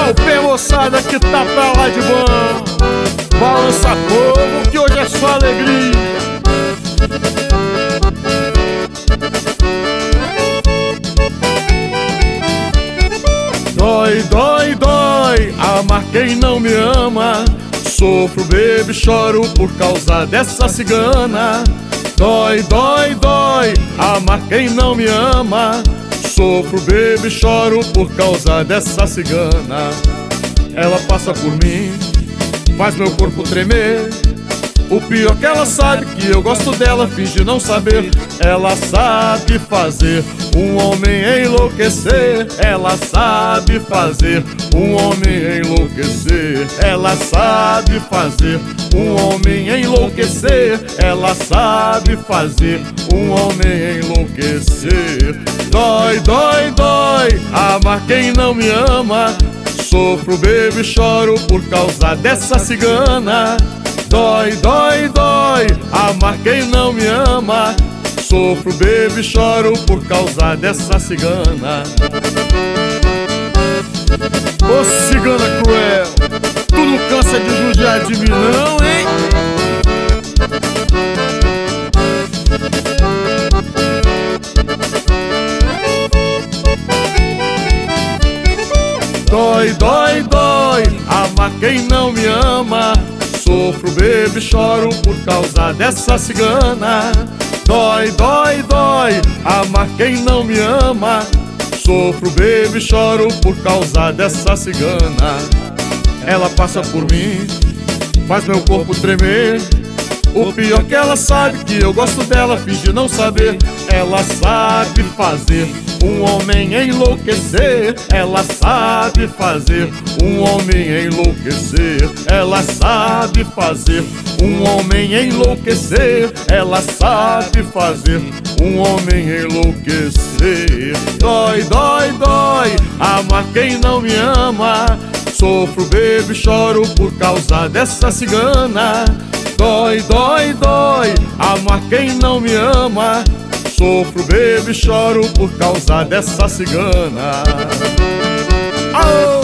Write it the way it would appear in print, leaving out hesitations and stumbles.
Dá o pé, moçada, que tá pra lá de bom. Balança povo, que hoje é só alegria. Dói, dói, dói, amar quem não me ama. Sofro, bebo e choro por causa dessa cigana. Dói, dói, dói, amar quem não me ama. Sofro, bebo e choro por causa dessa cigana. Ela passa por mim, faz meu corpo tremer. O pior é que ela sabe que eu gosto dela, finge não saber. Ela sabe fazer um homem enlouquecer. Ela sabe fazer um homem enlouquecer. Ela sabe fazer um homem enlouquecer. Ela sabe fazer um homem enlouquecer. Dói, dói, dói, amar quem não me ama. Sofro, bebo e choro por causa dessa cigana. Dói, dói, dói, amar quem não me ama. Sofro, bebo e choro por causa dessa cigana. Ô cigana cruel, tu não cansa de judiar de mim não, hein? Dói, dói, dói, amar quem não me ama. Sofro, bebo e choro por causa dessa cigana. Dói, dói, dói, amar quem não me ama. Sofro, bebo e choro por causa dessa cigana. Ela passa por mim, faz meu corpo tremer. O pior é que ela sabe que eu gosto dela, finge não saber. Ela sabe fazer um homem enlouquecer. Ela sabe fazer um homem enlouquecer. Ela sabe fazer um homem enlouquecer. Ela sabe fazer um homem enlouquecer. Dói, dói, dói, amar quem não me ama. Sofro, bebo e choro por causa dessa cigana. Dói, dói, dói, amar quem não me ama. Sofro, bebo e choro por causa dessa cigana. Oh!